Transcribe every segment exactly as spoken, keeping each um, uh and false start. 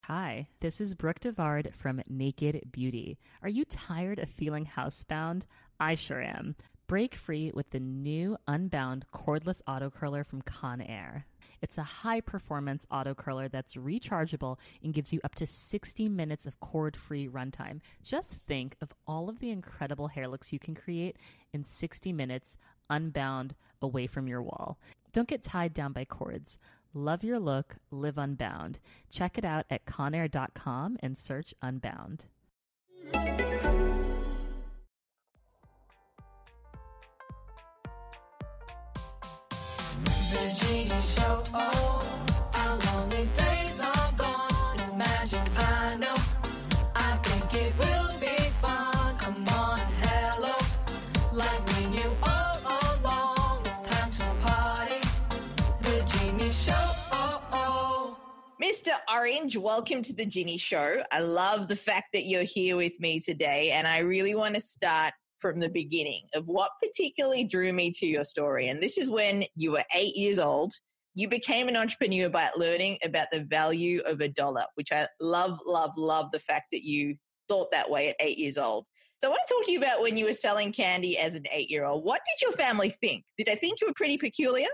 Hi, this is Brooke Devard from Naked Beauty. Are you tired of feeling housebound? I sure am. Break free with the new Unbound cordless auto curler from Conair. It's a high-performance auto curler that's rechargeable and gives you up to sixty minutes of cord-free runtime. Just think of all of the incredible hair looks you can create in sixty minutes, unbound, away from your wall. Don't get tied down by cords. Love your look, live unbound. Check it out at conair dot com and search Unbound. The Genie Show, oh, our lonely days are gone. It's magic, I know. I think it will be fun. Come on, hello. Like we knew all along. It's time to party. The Genie Show, oh, oh. Mister Orange, welcome to the Genie Show. I love the fact that you're here with me today, and I really want to start from the beginning of what particularly drew me to your story. And this is when you were eight years old. You became an entrepreneur by learning about the value of a dollar, which I love, love, love the fact that you thought that way at eight years old. So I want to talk to you about when you were selling candy as an eight-year-old. What did your family think? Did they think you were pretty peculiar?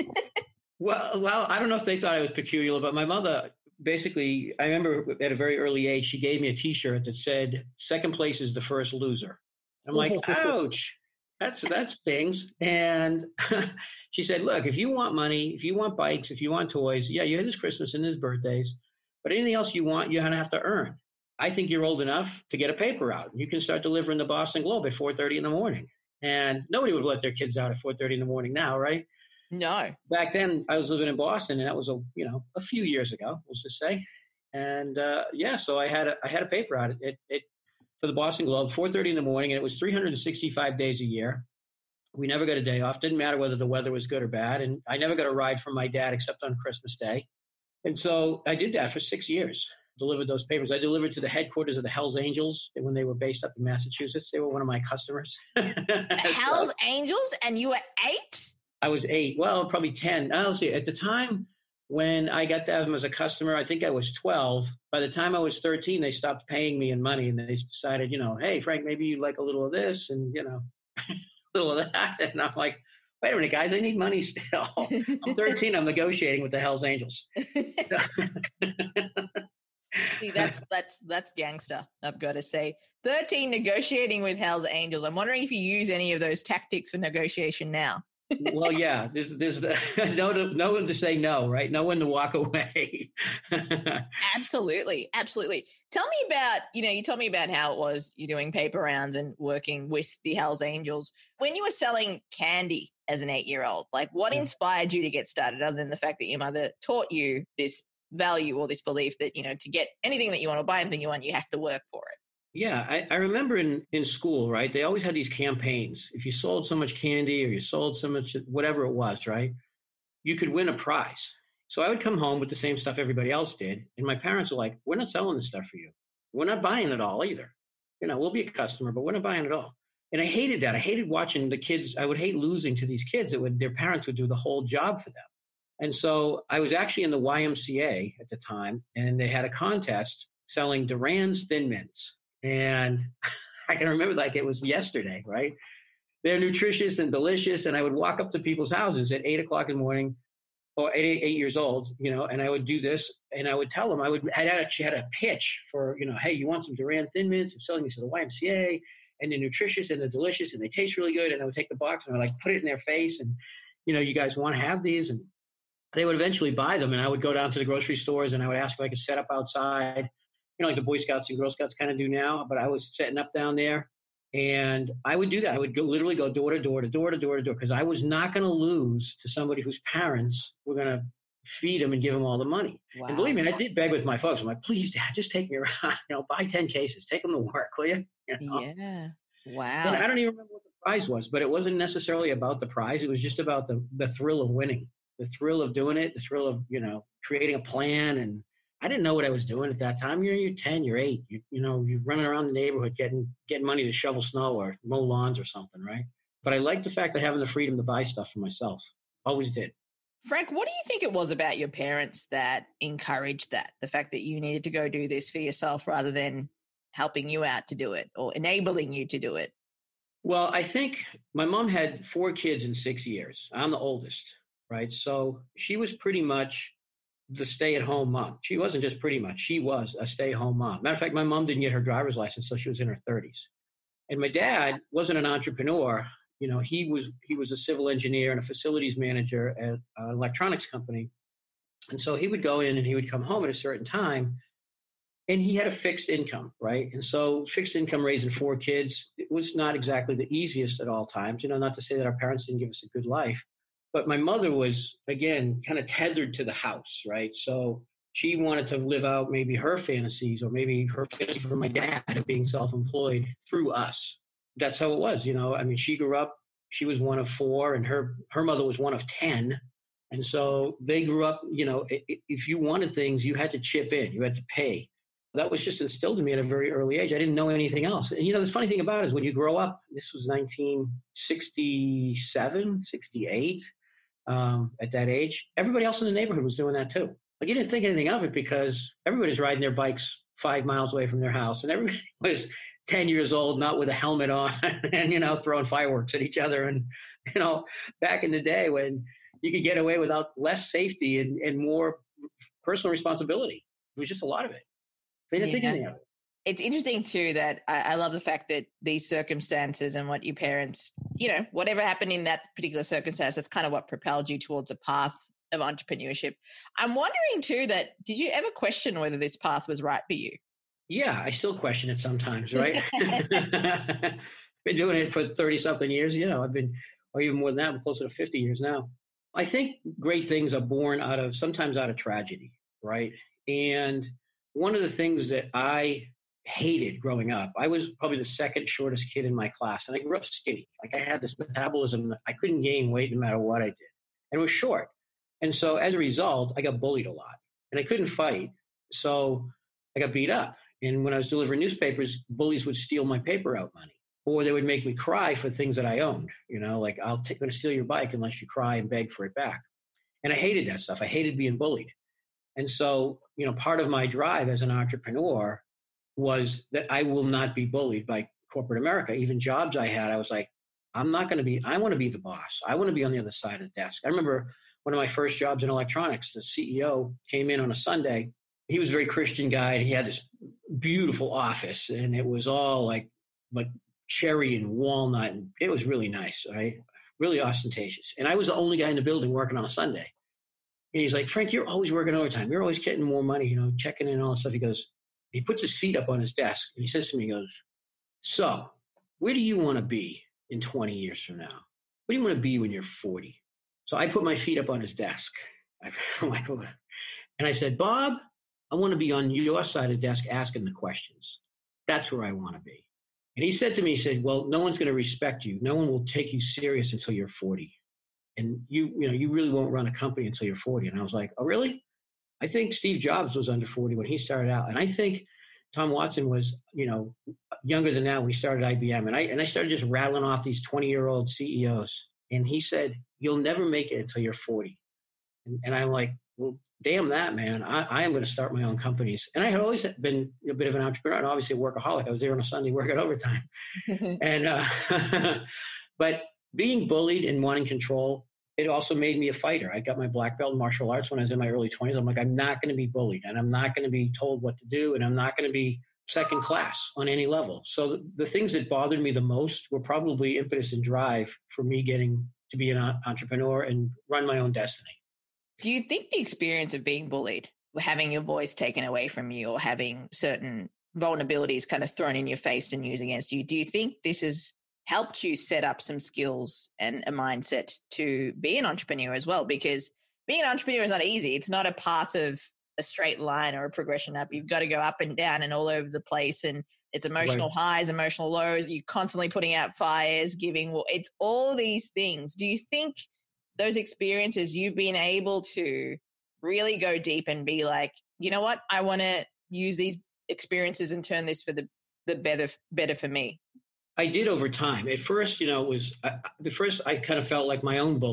Well, well, I don't know if they thought I was peculiar, but my mother basically, I remember at a very early age, she gave me a T-shirt that said, "Second place is the first loser." I'm like, ouch, that's that stings. And she said, look, if you want money, if you want bikes, if you want toys, yeah, you had this Christmas and his birthdays, but anything else you want, you're going to have to earn. I think you're old enough to get a paper out. You can start delivering the Boston Globe at four thirty in the morning. And nobody would let their kids out at four thirty in the morning now, right? No. Back then, I was living in Boston, and that was a you know a few years ago, let's just say. And uh, yeah, so I had a I had a paper out. It it for the Boston Globe, four thirty in the morning, and it was three hundred sixty-five days a year. We never got a day off. Didn't matter whether the weather was good or bad. And I never got a ride from my dad except on Christmas Day. And so I did that for six years, delivered those papers. I delivered to the headquarters of the Hells Angels when they were based up in Massachusetts. They were one of my customers. The Hells Angels? And you were eight? I was eight. Well, probably ten. I'll see. At the time, when I got them as a customer, I think I was twelve. By the time I was thirteen, they stopped paying me in money, and they decided, you know, hey, Frank, maybe you'd like a little of this and, you know, a little of that. And I'm like, wait a minute, guys, I need money still. I'm thirteen. I'm negotiating with the Hells Angels. See, that's that's that's gangster, I've got to say. thirteen negotiating with Hells Angels. I'm wondering if you use any of those tactics for negotiation now. Well, yeah, there's there's no to, no one to say no, right? No one to walk away. Absolutely, absolutely. Tell me about, you know, you told me about how it was you doing paper rounds and working with the Hells Angels. When you were selling candy as an eight-year-old, like what inspired you to get started other than the fact that your mother taught you this value or this belief that, you know, to get anything that you want or buy anything you want, you have to work for it? Yeah, I, I remember in, in school, right, they always had these campaigns. If you sold so much candy or you sold so much, whatever it was, right, you could win a prize. So I would come home with the same stuff everybody else did. And my parents were like, we're not selling this stuff for you. We're not buying it all either. You know, we'll be a customer, but we're not buying it all. And I hated that. I hated watching the kids. I would hate losing to these kids that would, their parents would do the whole job for them. And so I was actually in the Y M C A at the time, and they had a contest selling Duran's Thin Mints. And I can remember like it was yesterday, right? They're nutritious and delicious. And I would walk up to people's houses at eight o'clock in the morning, or eight, eight years old, you know, and I would do this and I would tell them, I would, I actually had a pitch for, you know, hey, you want some Duran Thin Mints? I'm selling these to the Y M C A, and they're nutritious and they're delicious and they taste really good. And I would take the box and I would like put it in their face and, you know, you guys want to have these? And they would eventually buy them. And I would go down to the grocery stores and I would ask if I could set up outside, you know, like the Boy Scouts and Girl Scouts kind of do now, but I was setting up down there and I would do that. I would go literally go door to door to door to door to door because I was not going to lose to somebody whose parents were going to feed them and give them all the money. Wow. And believe me, I did beg with my folks. I'm like, please, Dad, just take me around, you know, buy ten cases, take them to work, will you? You know? Yeah. Wow. And I don't even remember what the prize was, but it wasn't necessarily about the prize. It was just about the, the thrill of winning, the thrill of doing it, the thrill of, you know, creating a plan. And I didn't know what I was doing at that time. You're, you're ten, you're eight, you, you know, you're running around the neighborhood getting getting money to shovel snow or mow lawns or something, right? But I liked the fact of having the freedom to buy stuff for myself. Always did. Frank, what do you think it was about your parents that encouraged that? The fact that you needed to go do this for yourself rather than helping you out to do it or enabling you to do it? Well, I think my mom had four kids in six years. I'm the oldest, right? So she was pretty much the stay-at-home mom. She wasn't just pretty much, she was a stay-at-home mom. Matter of fact, my mom didn't get her driver's license until she was in her thirties. And my dad wasn't an entrepreneur. You know, he was he was a civil engineer and a facilities manager at an electronics company. And so he would go in and he would come home at a certain time, and he had a fixed income, right? And so fixed income raising four kids, it was not exactly the easiest at all times. You know, not to say that our parents didn't give us a good life, but my mother was, again, kind of tethered to the house, right? So she wanted to live out maybe her fantasies or maybe her fantasy for my dad of being self-employed through us. That's how it was, you know. I mean, she grew up, she was one of four, and her her mother was one of ten. And so they grew up, you know, if you wanted things, you had to chip in, you had to pay. That was just instilled in me at a very early age. I didn't know anything else. And, you know, the funny thing about it is when you grow up, this was nineteen sixty-seven, sixty-eight, um, at that age, everybody else in the neighborhood was doing that too. Like, you didn't think anything of it because everybody's riding their bikes five miles away from their house, and everybody was ten years old, not with a helmet on, and, you know, throwing fireworks at each other. And, you know, back in the day when you could get away without less safety and, and more personal responsibility, it was just a lot of it. They didn't Yeah. think anything of it. It's interesting too that I, I love the fact that these circumstances and what your parents, you know, whatever happened in that particular circumstance, that's kind of what propelled you towards a path of entrepreneurship. I'm wondering too that did you ever question whether this path was right for you? Yeah, I still question it sometimes, right? Been doing it for thirty something years. You know, I've been, or even more than that, I'm closer to fifty years now. I think great things are born out of, sometimes out of tragedy, right? And one of the things that I hated growing up, I was probably the second shortest kid in my class, and I grew up skinny. Like, I had this metabolism, I couldn't gain weight no matter what I did, and it was short. And so as a result, I got bullied a lot, and I couldn't fight. So I got beat up. And when I was delivering newspapers, bullies would steal my paper out money, or they would make me cry for things that I owned. You know, like, I'll take, going to steal your bike unless you cry and beg for it back. And I hated that stuff. I hated being bullied. And so, you know, part of my drive as an entrepreneur was that I will not be bullied by corporate America. Even jobs I had, I was like, I'm not going to be, I want to be the boss. I want to be on the other side of the desk. I remember one of my first jobs in electronics, the C E O came in on a Sunday. He was a very Christian guy, and he had this beautiful office, and it was all like, like cherry and walnut, and it was really nice, right? Really ostentatious. And I was the only guy in the building working on a Sunday. And he's like, Frank, you're always working overtime. You're always getting more money, you know, checking in and all that stuff. He goes, he puts his feet up on his desk, and he says to me, he goes, so where do you want to be in twenty years from now? What do you want to be when you're forty? So I put my feet up on his desk. I'm like, and I said, Bob, I want to be on your side of the desk asking the questions. That's where I want to be. And he said to me, he said, well, no one's going to respect you. No one will take you serious until you're forty. And you, you know, you really won't run a company until you're forty. And I was like, oh, really? I think Steve Jobs was under forty when he started out. And I think Tom Watson was, you know, younger than that when he started I B M. And I, and I started just rattling off these twenty-year-old C E Os. And he said, you'll never make it until you're forty. And, and I'm like, well, damn that, man. I, I am going to start my own companies. And I had always been a bit of an entrepreneur and obviously a workaholic. I was there on a Sunday working overtime. and uh, But being bullied and wanting control, it also made me a fighter. I got my black belt in martial arts when I was in my early twenties. I'm like, I'm not going to be bullied, and I'm not going to be told what to do, and I'm not going to be second class on any level. So the, the things that bothered me the most were probably impetus and drive for me getting to be an entrepreneur and run my own destiny. Do you think the experience of being bullied, having your voice taken away from you or having certain vulnerabilities kind of thrown in your face and used against you, do you think this has helped you set up some skills and a mindset to be an entrepreneur as well? Because being an entrepreneur is not easy. It's not a path of a straight line or a progression up. You've got to go up and down and all over the place. And it's emotional right. highs, emotional lows. You're constantly putting out fires, giving, well, it's all these things. Do you think those experiences, you've been able to really go deep and be like, you know what, I want to use these experiences and turn this for the, the better, better for me? I did over time. At first, you know, it was, uh, at first I kind of felt like my own bully.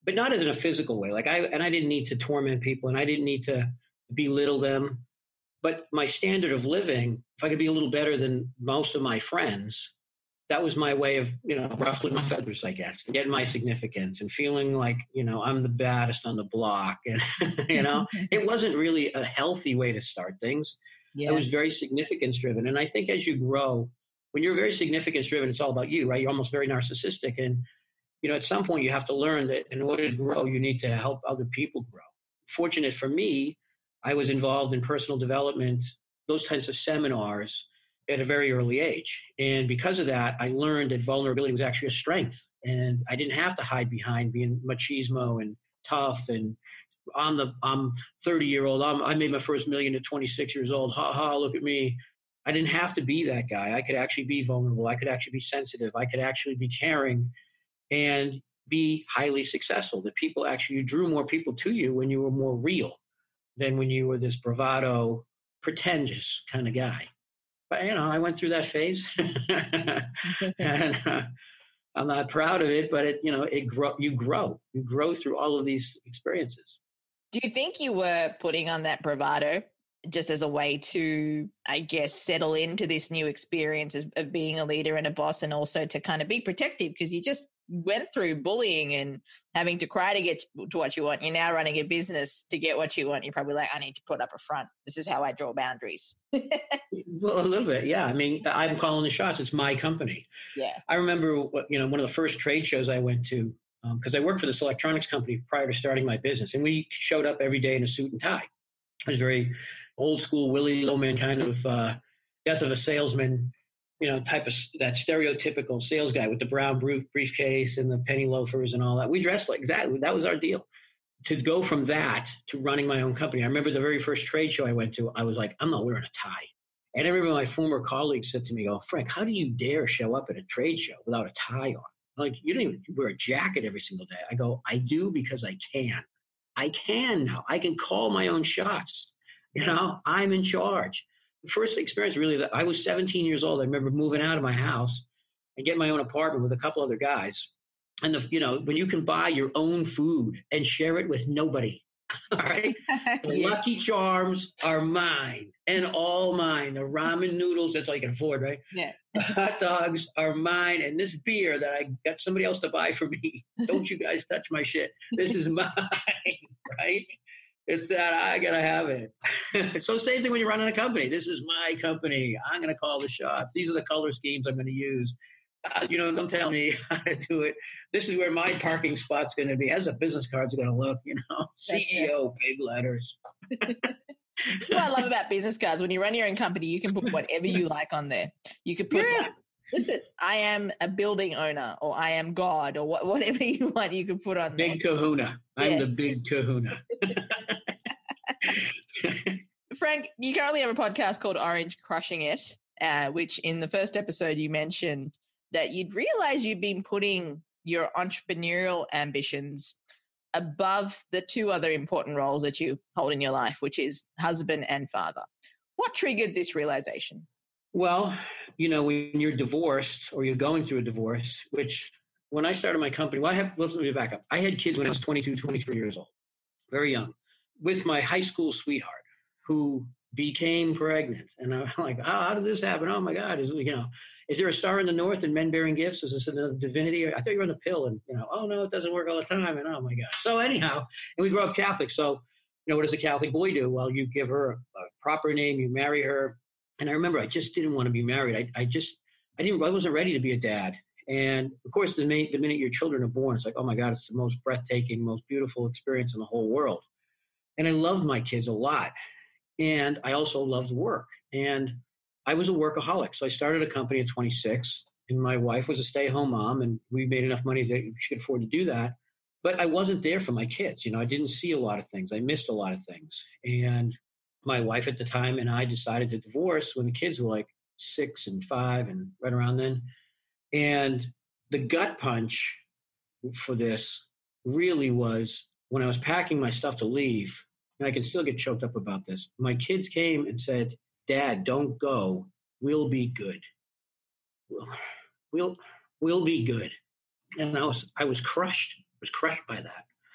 but not in a physical way. Like I, and I didn't need to torment people and I didn't need to belittle them. But my standard of living, if I could be a little better than most of my friends, that was my way of, you know, ruffling my feathers, I guess, and getting my significance and feeling like, you know, I'm the baddest on the block. And, you know, it wasn't really a healthy way to start things. Yeah. It was very significance driven. And I think as you grow, when you're very significance driven, it's all about you, right? You're almost very narcissistic. And, you know, at some point you have to learn that in order to grow, you need to help other people grow. Fortunate for me, I was involved in personal development, those types of seminars at a very early age. And because of that, I learned that vulnerability was actually a strength. And I didn't have to hide behind being machismo and tough. And I'm the I'm thirty year old. I'm, I made my first million at twenty-six years old. Ha ha, look at me. I didn't have to be that guy. I could actually be vulnerable. I could actually be sensitive. I could actually be caring and be highly successful. That people actually, you drew more people to you when you were more real than when you were this bravado, pretentious kind of guy. But, you know, I went through that phase and uh, I'm not proud of it, but it, you know, it grow, you grow, you grow through all of these experiences. Do you think you were putting on that bravado just as a way to, I guess, settle into this new experience of, of being a leader and a boss, and also to kind of be protective because you just went through bullying and having to cry to get to what you want? You're now running a business to get what you want. You're probably like, I need to put up a front. This is how I draw boundaries. Well, a little bit, yeah. I mean, I'm calling the shots. It's my company. Yeah. I remember, what, you know, one of the first trade shows I went to, because um, I worked for this electronics company prior to starting my business, and we showed up every day in a suit and tie. It was very old school, Willie Loman kind of uh, death of a salesman, you know, type of that stereotypical sales guy with the brown briefcase and the penny loafers and all that. We dressed like exactly. That was our deal. To go from that to running my own company. I remember the very first trade show I went to, I was like, I'm not wearing a tie. And I remember my former colleagues said to me, oh, Frank, how do you dare show up at a trade show without a tie on? Like, you don't even wear a jacket every single day. I go, I do because I can. I can now. I can call my own shots. You know, I'm in charge. The first experience really, that I was seventeen years old. I remember moving out of my house and getting my own apartment with a couple other guys. And, the, you know, when you can buy your own food and share it with nobody, all right? The Yeah. Lucky Charms are mine and all mine. The ramen noodles, that's all you can afford, right? Yeah. The hot dogs are mine. And this beer that I got somebody else to buy for me, don't you guys touch my shit. This is mine, right? It's that I got to have it. So same thing when you're running a company. This is my company. I'm going to call the shots. These are the color schemes I'm going to use. Uh, you know, don't tell me how to do it. This is where my parking spot's going to be. As a business card's going to look, you know, C E O, big letters. That's what I love about business cards. When you run your own company, you can put whatever you like on there. You could put, Yeah. like, listen, I am a building owner, or I am God, or wh- whatever you want, you could put on there. Big kahuna. I'm Yeah. the big kahuna. Frank, you currently have a podcast called Orange Crushing It, uh, which in the first episode you mentioned that you'd realize you'd been putting your entrepreneurial ambitions above the two other important roles that you hold in your life, which is husband and father. What triggered this realization? Well, you know, when you're divorced or you're going through a divorce, which when I started my company, well, I have, let me back up. I had kids when I was twenty-two, twenty-three years old, very young, with my high school sweetheart who became pregnant. And I'm like, oh, how did this happen? Oh my God. Is, you know, is there a star in the north and men bearing gifts? Is this another divinity? I thought you were on the pill and, you know, oh no, it doesn't work all the time. And oh my God. So anyhow, and we grew up Catholic. So, you know, what does a Catholic boy do? Well, you give her a, a proper name, you marry her. And I remember I just didn't want to be married. I, I just, I didn't, I wasn't ready to be a dad. And of course, the minute, the minute your children are born, it's like, oh my God, it's the most breathtaking, most beautiful experience in the whole world. And I loved my kids a lot. And I also loved work. And I was a workaholic. So I started a company at twenty-six, and my wife was a stay-at-home mom, and we made enough money that she could afford to do that. But I wasn't there for my kids. You know, I didn't see a lot of things. I missed a lot of things. And my wife at the time and I decided to divorce when the kids were like six and five and right around then. And the gut punch for this really was when I was packing my stuff to leave, and I can still get choked up about this. My kids came and said, Dad, don't go. We'll be good. We'll, we'll, we'll be good. And I was, I was crushed. I was crushed by that.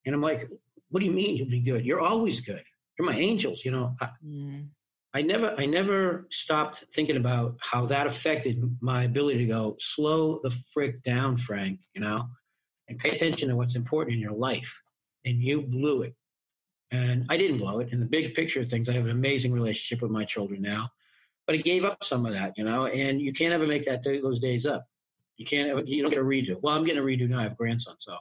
And I'm like, what do you mean you'll be good? You're always good. You're my angels, you know. I, Mm. I never I never stopped thinking about how that affected my ability to go, slow the frick down, Frank, you know, and pay attention to what's important in your life. And you blew it. And I didn't blow it. In the big picture of things, I have an amazing relationship with my children now. But I gave up some of that, you know, and you can't ever make that day, those days up. You can't ever, you don't get a redo. Well, I'm getting a redo now. I have a grandson, so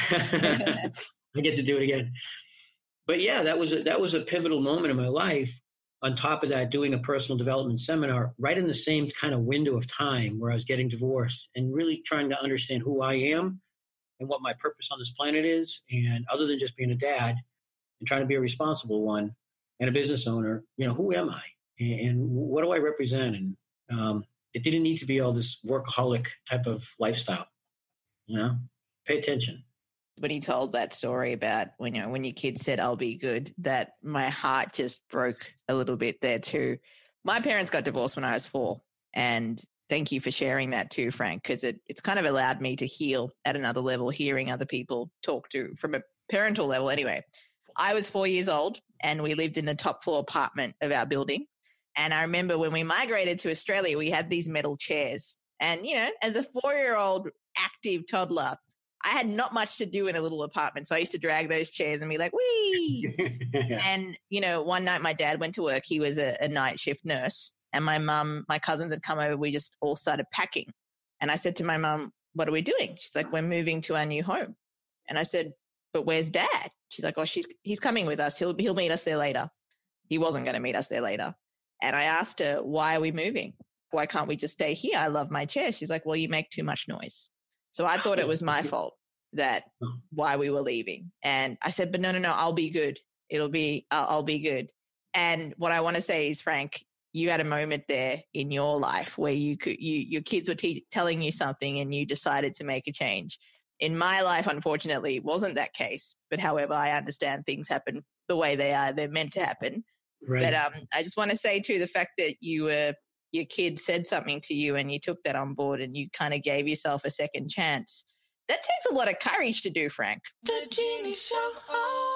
I get to do it again. But yeah, that was a, that was a pivotal moment in my life. On top of that, doing a personal development seminar right in the same kind of window of time where I was getting divorced and really trying to understand who I am and what my purpose on this planet is. And other than just being a dad and trying to be a responsible one and a business owner, you know, who am I and, and what do I represent? And um, it didn't need to be all this workaholic type of lifestyle, you know, pay attention. When he told that story about when you know when your kid said I'll be good, that my heart just broke a little bit there too. My parents got divorced when I was four, and thank you for sharing that too, Frank, because it, it's kind of allowed me to heal at another level, hearing other people talk to from a parental level. Anyway, I was four years old and we lived in the top floor apartment of our building. And I remember when we migrated to Australia, we had these metal chairs. And, you know, as a four-year-old active toddler, I had not much to do in a little apartment. So I used to drag those chairs and be like, wee. And, you know, one night my dad went to work. He was a, a night shift nurse. And my mum, my cousins had come over. We just all started packing. And I said to my mum, what are we doing? She's like, we're moving to our new home. And I said, but where's Dad? She's like, oh, she's he's coming with us. He'll, he'll meet us there later. He wasn't going to meet us there later. And I asked her, why are we moving? Why can't we just stay here? I love my chair. She's like, well, you make too much noise. So I thought it was my fault that why we were leaving. And I said, but no, no, no, I'll be good. It'll be, I'll, I'll be good. And what I want to say is, Frank, you had a moment there in your life where you could, you, your kids were te- telling you something and you decided to make a change. In my life, unfortunately, it wasn't that case. But however, I understand things happen the way they are. They're meant to happen. Right. But um, I just want to say too, the fact that you were, your kid said something to you and you took that on board and you kind of gave yourself a second chance. That takes a lot of courage to do, Frank. The Genie Show, oh.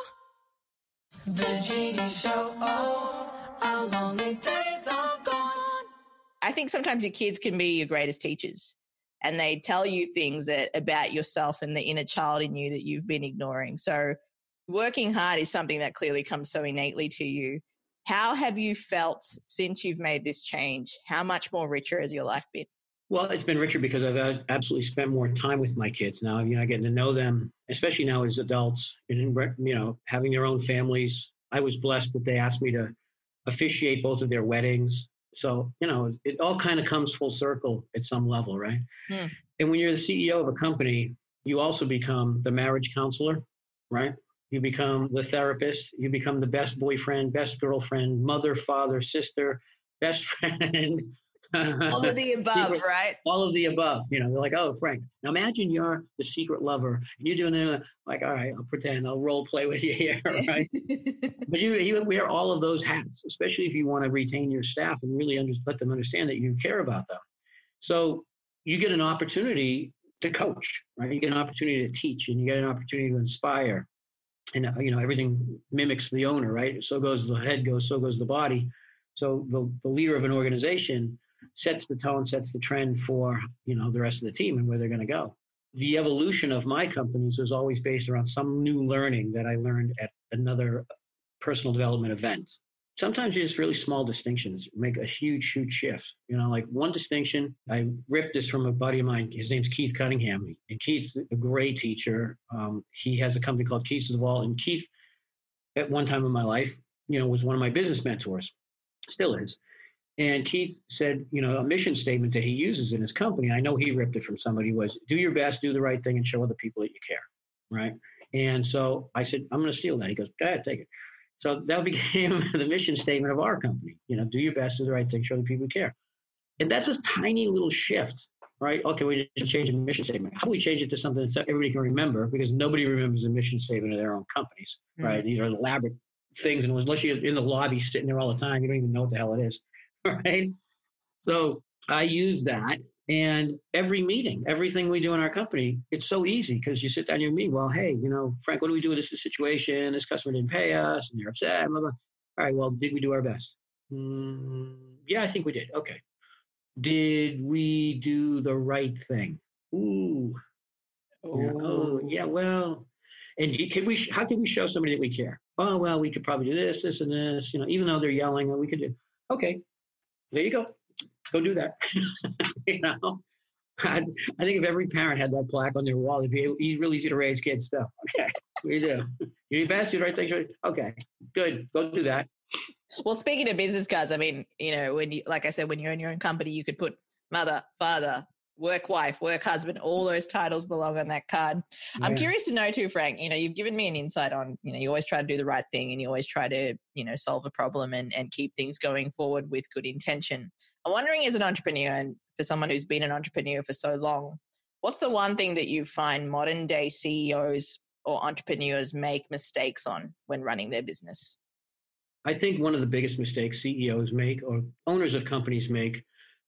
The Genie Show, oh. Our lonely days are gone. I think sometimes your kids can be your greatest teachers and they tell you things that about yourself and the inner child in you that you've been ignoring. So working hard is something that clearly comes so innately to you. How have you felt since you've made this change? How much more richer has your life been? Well, it's been richer because I've absolutely spent more time with my kids now. You know, getting to know them, especially now as adults, and you know, having their own families. I was blessed that they asked me to officiate both of their weddings. So, you know, it all kind of comes full circle at some level, right? Hmm. And when you're the C E O of a company, you also become the marriage counselor, right? You become the therapist. You become the best boyfriend, best girlfriend, mother, father, sister, best friend. All of the above, secret, right? All of the above. You know, they're like, oh, Frank, now imagine you're the secret lover and you're doing it like, all right, I'll pretend, I'll role play with you here, right? But you, you wear all of those hats, especially if you want to retain your staff and really under, let them understand that you care about them. So you get an opportunity to coach, right? You get an opportunity to teach and you get an opportunity to inspire. And, you know, everything mimics the owner, right? So goes the head goes, so goes the body. So the, the leader of an organization sets the tone, sets the trend for, you know, the rest of the team and where they're going to go. The evolution of my companies was always based around some new learning that I learned at another personal development event. Sometimes just really small distinctions make a huge, huge shift. You know, like one distinction, I ripped this from a buddy of mine. His name's Keith Cunningham. And Keith's a great teacher. Um, he has a company called Keith's of the Vault. And Keith, at one time in my life, you know, was one of my business mentors, still is. And Keith said, you know, a mission statement that he uses in his company, I know he ripped it from somebody, was do your best, do the right thing, and show other people that you care, right? And so I said, I'm going to steal that. He goes, go ahead, take it. So that became the mission statement of our company. You know, do your best, do the right thing, show the people you care. And that's a tiny little shift, right? Okay, we just change the mission statement. How do we change it to something that everybody can remember? Because nobody remembers the mission statement of their own companies, mm-hmm. right? These are elaborate things. And unless you're in the lobby sitting there all the time, you don't even know what the hell it is. Right. So I use that And every meeting, everything we do in our company, it's so easy because you sit down and you meet, well, hey, you know, Frank, what do we do with this situation? This customer didn't pay us and they're upset. Blah, blah. All right, well, did we do our best? Mm, yeah, I think we did. Okay. Did we do the right thing? Ooh. Oh, oh yeah, well, and can we, how can we show somebody that we care? Oh, well, we could probably do this, this, and this, you know, even though they're yelling, we could do, okay, there you go. Go do that. You know, I, I think if every parent had that plaque on their wall, it'd be really easy to raise kids stuff. Okay, we do. You do best, do the right thing. Okay, good. Go do that. Well, speaking of business cards, I mean, you know, when you, like I said, when you're in your own company, you could put mother, father, work wife, work husband, all those titles belong on that card. Yeah. I'm curious to know too, Frank, you know, you've given me an insight on, you know, you always try to do the right thing and you always try to, you know, solve a problem and, and keep things going forward with good intention. I'm wondering, as an entrepreneur and for someone who's been an entrepreneur for so long, what's the one thing that you find modern day C E Os or entrepreneurs make mistakes on when running their business? I think one of the biggest mistakes C E Os make or owners of companies make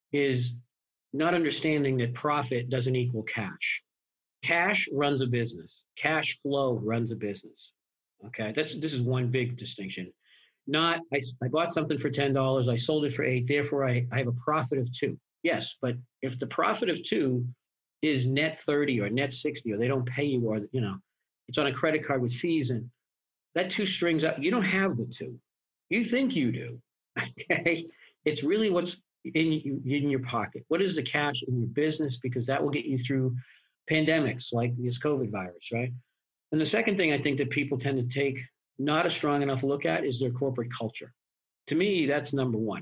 is not understanding that profit doesn't equal cash. Cash runs a business. Cash flow runs a business. Okay, that's this is one big distinction. Not, I, I bought something for ten dollars, I sold it for eight, therefore I, I have a profit of two. Yes, but if the profit of two is net thirty or net sixty, or they don't pay you, or, you know, it's on a credit card with fees, and that two strings up, you don't have the two. You think you do, okay? It's really what's in, in your pocket. What is the cash in your business? Because that will get you through pandemics like this COVID virus, right? And the second thing I think that people tend to take not a strong enough look at is their corporate culture. To me, that's number one.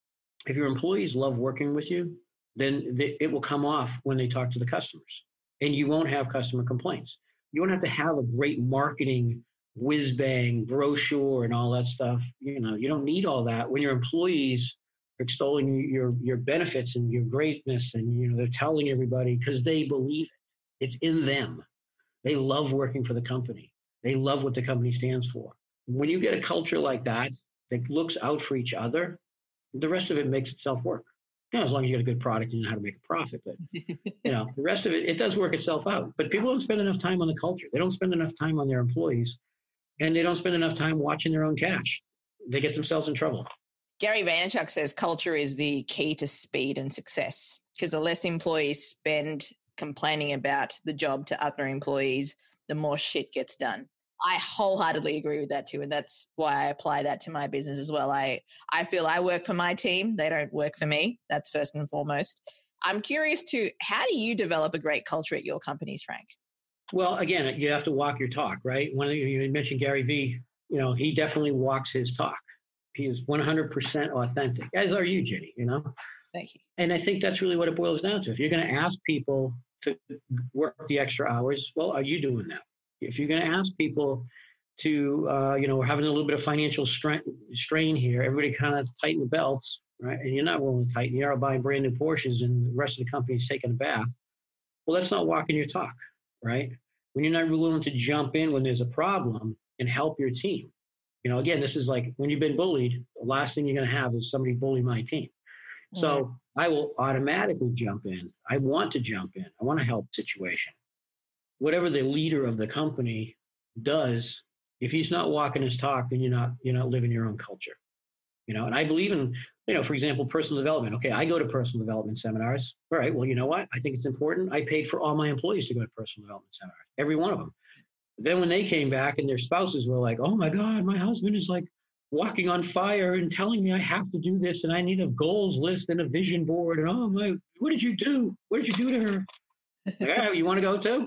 If your employees love working with you, then they, it will come off when they talk to the customers, and you won't have customer complaints. You don't have to have a great marketing whiz bang brochure and all that stuff. You know, you don't need all that when your employees are extolling your your benefits and your greatness, and you know they're telling everybody because they believe it. It's in them. They love working for the company. They love what the company stands for. When you get a culture like that that looks out for each other, the rest of it makes itself work. You know, as long as you get a good product and you know how to make a profit. But you know, the rest of it, it does work itself out. But people don't spend enough time on the culture. They don't spend enough time on their employees, and they don't spend enough time watching their own cash. They get themselves in trouble. Gary Vaynerchuk says culture is the key to speed and success, because the less employees spend complaining about the job to other employees, the more shit gets done. I wholeheartedly agree with that too. And that's why I apply that to my business as well. I, I feel I work for my team. They don't work for me. That's first and foremost. I'm curious too, how do you develop a great culture at your companies, Frank? Well, again, you have to walk your talk, right? When you mentioned Gary Vee, you know, he definitely walks his talk. He is one hundred percent authentic, as are you, Ginny, you know? Thank you. And I think that's really what it boils down to. If you're going to ask people to work the extra hours, well, are you doing that? If you're going to ask people to, uh, you know, we're having a little bit of financial strain, strain here, everybody kind of tighten the belts, right? And you're not willing to tighten. You're buying brand new Porsches and the rest of the company's taking a bath. Well, that's not walking your talk, right? When you're not willing to jump in when there's a problem and help your team. You know, again, this is like when you've been bullied, the last thing you're going to have is somebody bully my team. Mm-hmm. So I will automatically jump in. I want to jump in. I want to help the situation. Whatever the leader of the company does, if he's not walking his talk, then you're not you're not living your own culture. You know, and I believe in, you know, for example, personal development. Okay, I go to personal development seminars. All right, well, you know what? I think it's important. I paid for all my employees to go to personal development seminars, every one of them. Then when they came back and their spouses were like, oh my God, my husband is like walking on fire and telling me I have to do this and I need a goals list and a vision board. And oh my, what did you do? What did you do to her? Like, ah, you want to go too?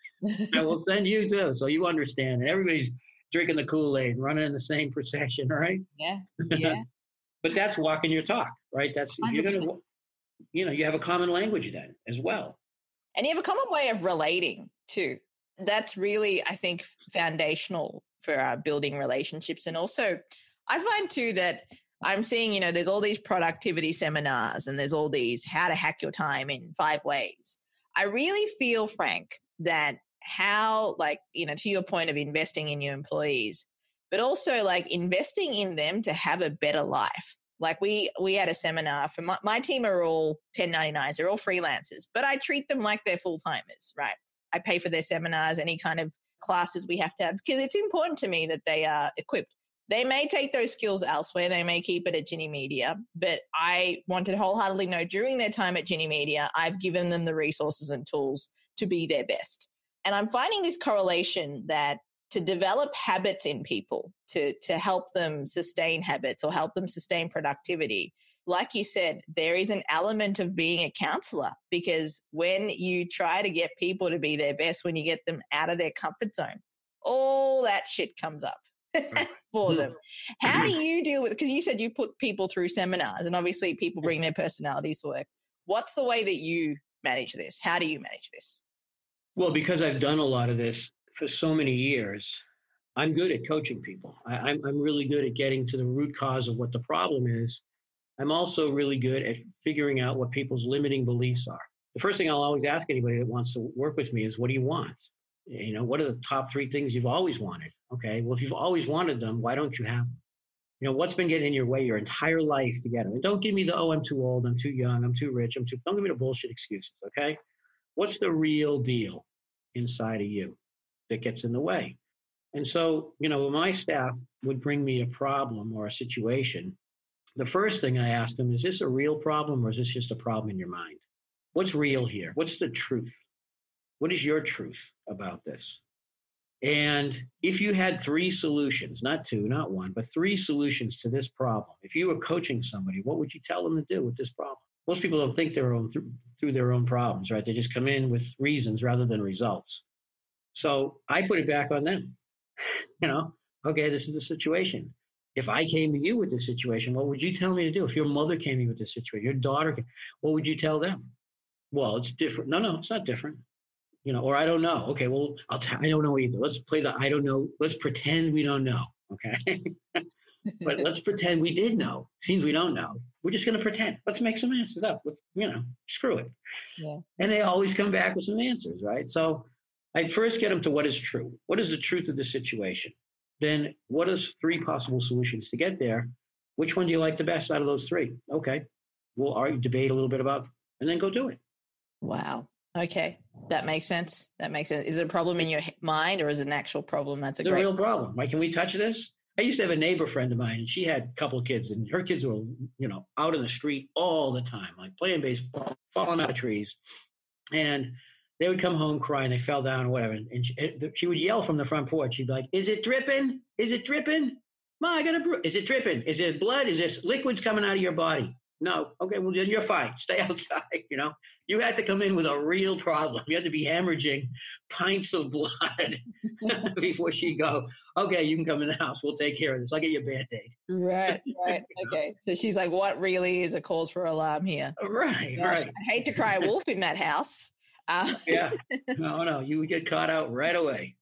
I will send you too. So you understand. And everybody's drinking the Kool-Aid, running in the same procession, right? Yeah. Yeah. But that's walking your talk, right? That's, you're going to, you know, you have a common language then as well. And you have a common way of relating too. That's really, I think, foundational for uh, building relationships. And also, I find too that I'm seeing, you know, there's all these productivity seminars and there's all these how to hack your time in five ways. I really feel, Frank, that how, like, you know, to your point of investing in your employees, but also like investing in them to have a better life. Like we we had a seminar for my, my team are all ten ninety-nines. They're all freelancers, but I treat them like they're full-timers, right? I pay for their seminars, any kind of classes we have to have, because it's important to me that they are equipped. They may take those skills elsewhere. They may keep it at Ginny Media, but I want to wholeheartedly know during their time at Ginny Media, I've given them the resources and tools to be their best. And I'm finding this correlation that to develop habits in people, to, to help them sustain habits or help them sustain productivity, like you said, there is an element of being a counselor, because when you try to get people to be their best, when you get them out of their comfort zone, all that shit comes up for them. How do you deal with it? Because you said you put people through seminars and obviously people bring their personalities to work. What's the way that you manage this? How do you manage this? Well, because I've done a lot of this for so many years, I'm good at coaching people. I, I'm, I'm really good at getting to the root cause of what the problem is. I'm also really good at figuring out what people's limiting beliefs are. The first thing I'll always ask anybody that wants to work with me is, what do you want? You know, what are the top three things you've always wanted? Okay, well, if you've always wanted them, why don't you have them? You know, what's been getting in your way your entire life to get them? And don't give me the, oh, I'm too old, I'm too young, I'm too rich, I'm too, don't give me the bullshit excuses, okay? What's the real deal inside of you that gets in the way? And so, you know, when my staff would bring me a problem or a situation, the first thing I asked them, is this a real problem or is this just a problem in your mind? What's real here? What's the truth? What is your truth about this? And if you had three solutions, not two, not one, but three solutions to this problem, if you were coaching somebody, what would you tell them to do with this problem? Most people don't think their own through, through their own problems, right? They just come in with reasons rather than results. So I put it back on them. You know, okay, this is the situation. If I came to you with this situation, what would you tell me to do? If your mother came to you with this situation, your daughter, came, what would you tell them? Well, it's different. No, no, it's not different. You know, or I don't know. Okay, well, I'll t- I don't know either. Let's play the I don't know. Let's pretend we don't know. Okay. But let's pretend we did know. Seems we don't know. We're just going to pretend. Let's make some answers up. Let's, you know, screw it. Yeah. And they always come back with some answers, right? So I first get them to what is true. What is the truth of the situation? Then what is three possible solutions to get there? Which one do you like the best out of those three? Okay. We'll argue, debate a little bit about, and then go do it. Wow. Okay. That makes sense. That makes sense. Is it a problem in your mind or is it an actual problem? That's a it's great a real problem. Right? Can we touch this? I used to have a neighbor friend of mine, and she had a couple of kids, and her kids were, you know, out in the street all the time, like playing baseball, falling out of trees. And they would come home crying, they fell down or whatever. And she, she would yell from the front porch. She'd be like, is it dripping? Is it dripping? Ma, I got a, bru- is it dripping? Is it blood? Is this liquids coming out of your body? No. Okay, well, then you're fine. Stay outside, you know. You had to come in with a real problem. You had to be hemorrhaging pints of blood before she'd go, okay, you can come in the house. We'll take care of this. I'll get you a Band-Aid. Right, right. Okay. So she's like, what really is a cause for alarm here? Right, Gosh, right. I hate to cry wolf in that house. Uh, Yeah. No, no, you would get caught out right away.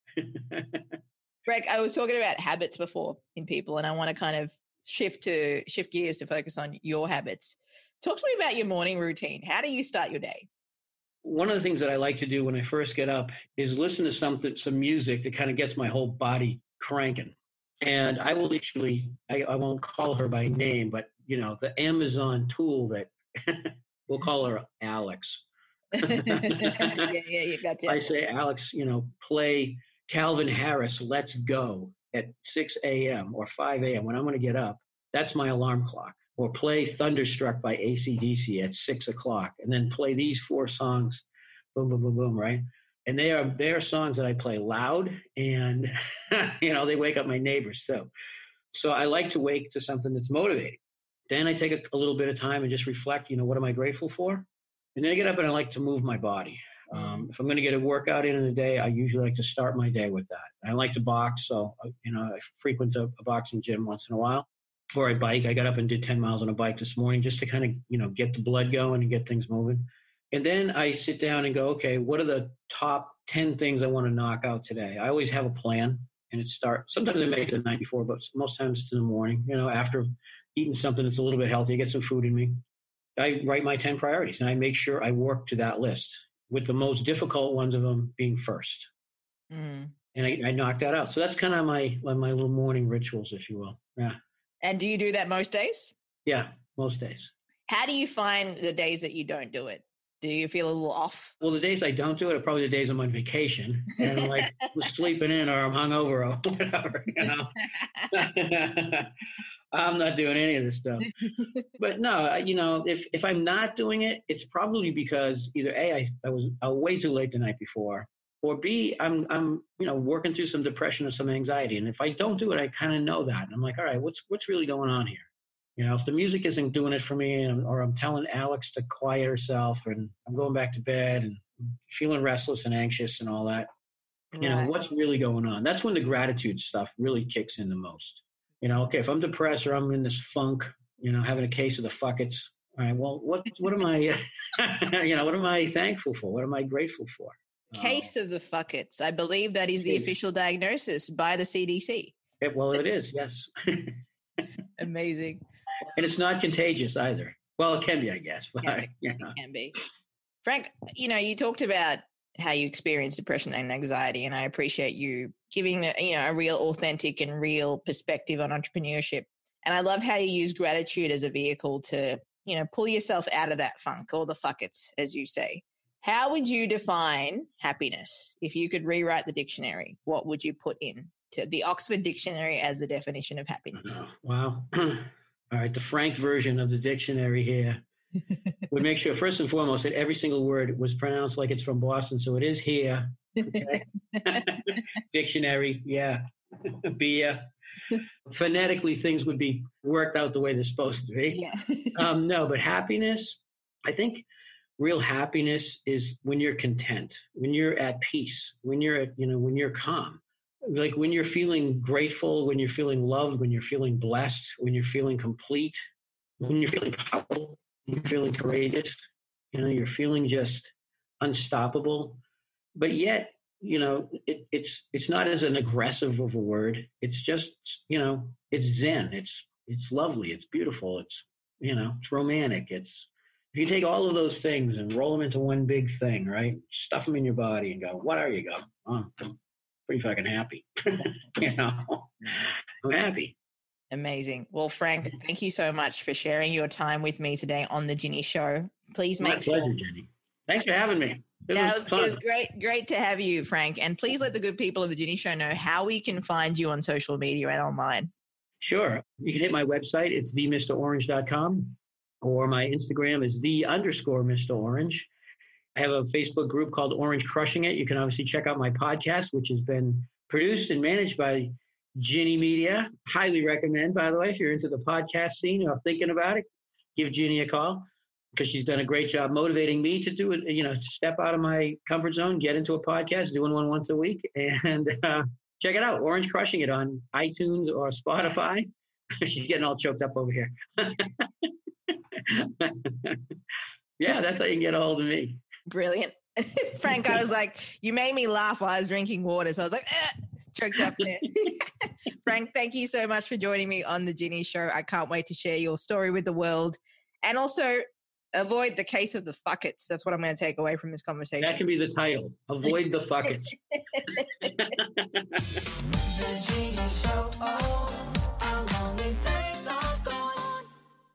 Greg, I was talking about habits before in people, and I want to kind of shift to shift gears to focus on your habits. Talk to me about your morning routine. How do you start your day? One of the things that I like to do when I first get up is listen to something, some music that kind of gets my whole body cranking. And I will literally, I, I won't call her by name, but you know, the Amazon tool that we'll call her Alex. yeah, yeah, you got I say, Alex, you know, play Calvin Harris, Let's Go at six a.m. or five a.m. when I'm going to get up. That's my alarm clock. Or play Thunderstruck by A C D C at six o'clock, and then play these four songs, boom, boom, boom, boom, right? And they are they are songs that I play loud, and you know, they wake up my neighbors too. So I like to wake to something that's motivating. Then I take a, a little bit of time and just reflect, you know, what am I grateful for? And then I get up and I like to move my body. Um, if I'm going to get a workout in in a day, I usually like to start my day with that. I like to box, so you know, I frequent a, a boxing gym once in a while. Or I bike. I got up and did ten miles on a bike this morning just to kind of, you know, get the blood going and get things moving. And then I sit down and go, okay, what are the top ten things I want to knock out today? I always have a plan, and it starts, sometimes I make it the night before, but most times it's in the morning, you know, after eating something that's a little bit healthy, get some food in me. I write my ten priorities and I make sure I work to that list, with the most difficult ones of them being first. Mm. And I, I knock that out. So that's kind of my, my little morning rituals, if you will. Yeah. And do you do that most days? Yeah, most days. How do you find the days that you don't do it? Do you feel a little off? Well, the days I don't do it are probably the days I'm on vacation and I'm like sleeping in or I'm hungover or whatever, you know. I'm not doing any of this stuff. But no, you know, if if I'm not doing it, it's probably because either A, I, I was uh, way too late the night before, or B, I'm I'm you know working through some depression or some anxiety. And if I don't do it, I kind of know that. And I'm like, all right, what's what's really going on here? You know, if the music isn't doing it for me, and, or I'm telling Alex to quiet herself, and I'm going back to bed and feeling restless and anxious and all that, you know, Right. what's really going on? That's when the gratitude stuff really kicks in the most. You know, okay, if I'm depressed or I'm in this funk, you know, having a case of the fuckets, all right, well, what what am I, you know, what am I thankful for? What am I grateful for? Case of the fuckets. I believe that is the Case. official diagnosis by the C D C. Uh, it, well, it is, yes. Amazing. And it's not contagious either. Well, it can be, I guess. But, Can be. you know. Can be. Frank, you know, you talked about how you experience depression and anxiety, and I appreciate you giving a, you know a real authentic and real perspective on entrepreneurship. And I love how you use gratitude as a vehicle to, you know, pull yourself out of that funk or the fuckets, as you say. How would you define happiness? If you could rewrite the dictionary, what would you put in to the Oxford Dictionary as the definition of happiness? Wow. All right, the Frank version of the dictionary here would make sure, first and foremost, that every single word was pronounced like it's from Boston. So it is here. Okay? Dictionary, yeah. Beer. Phonetically, things would be worked out the way they're supposed to be. Yeah. um, no, but happiness, I think real happiness is when you're content, when you're at peace, when you're at, you know, when you're calm. Like when you're feeling grateful, when you're feeling loved, when you're feeling blessed, when you're feeling complete, when you're feeling powerful, when you're feeling courageous, you know, you're feeling just unstoppable. But yet, you know, it, it's it's not as an aggressive of a word. It's just, you know, it's zen. It's it's lovely. It's beautiful. It's, you know, it's romantic. It's, if you take all of those things and roll them into one big thing, right? Stuff them in your body and go, what are you? Go, oh, I'm pretty fucking happy. You know, I'm happy. Amazing. Well, Frank, thank you so much for sharing your time with me today on the Ginny Show. Please My make pleasure, sure. Jenny. Thanks for having me. It No, was it, was, fun. it was great, great to have you, Frank. And please let the good people of the Ginny Show know how we can find you on social media and online. Sure. You can hit my website. It's the mister orange dot com, or my Instagram is the underscore Mister Orange. I have a Facebook group called Orange Crushing It. You can obviously check out my podcast, which has been produced and managed by Ginny Media. Highly recommend, by the way, if you're into the podcast scene or thinking about it, give Ginny a call, because she's done a great job motivating me to do it, you know, step out of my comfort zone, get into a podcast, doing one once a week, and uh, check it out, Orange Crushing It on iTunes or Spotify. She's getting all choked up over here. Yeah, that's how you can get a hold of me. Brilliant. Frank, I was like, you made me laugh while I was drinking water. So I was like, eh, choked up there. Frank, thank you so much for joining me on the Ginny Show. I can't wait to share your story with the world. And also avoid the case of the fuckets. That's what I'm going to take away from this conversation. That can be the title. Avoid the fuckets. The Ginny Show. Oh, how long the days are gone.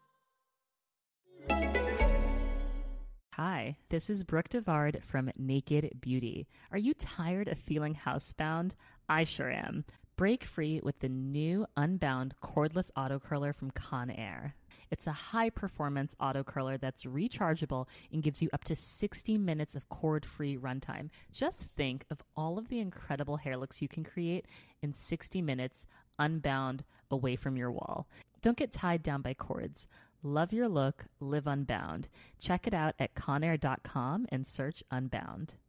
Hi, this is Brooke Devard from Naked Beauty. Are you tired of feeling housebound? I sure am. Break free with the new Unbound cordless auto curler from Conair. It's a high-performance auto curler that's rechargeable and gives you up to sixty minutes of cord-free runtime. Just think of all of the incredible hair looks you can create in sixty minutes, unbound, away from your wall. Don't get tied down by cords. Love your look, live unbound. Check it out at conair dot com and search Unbound.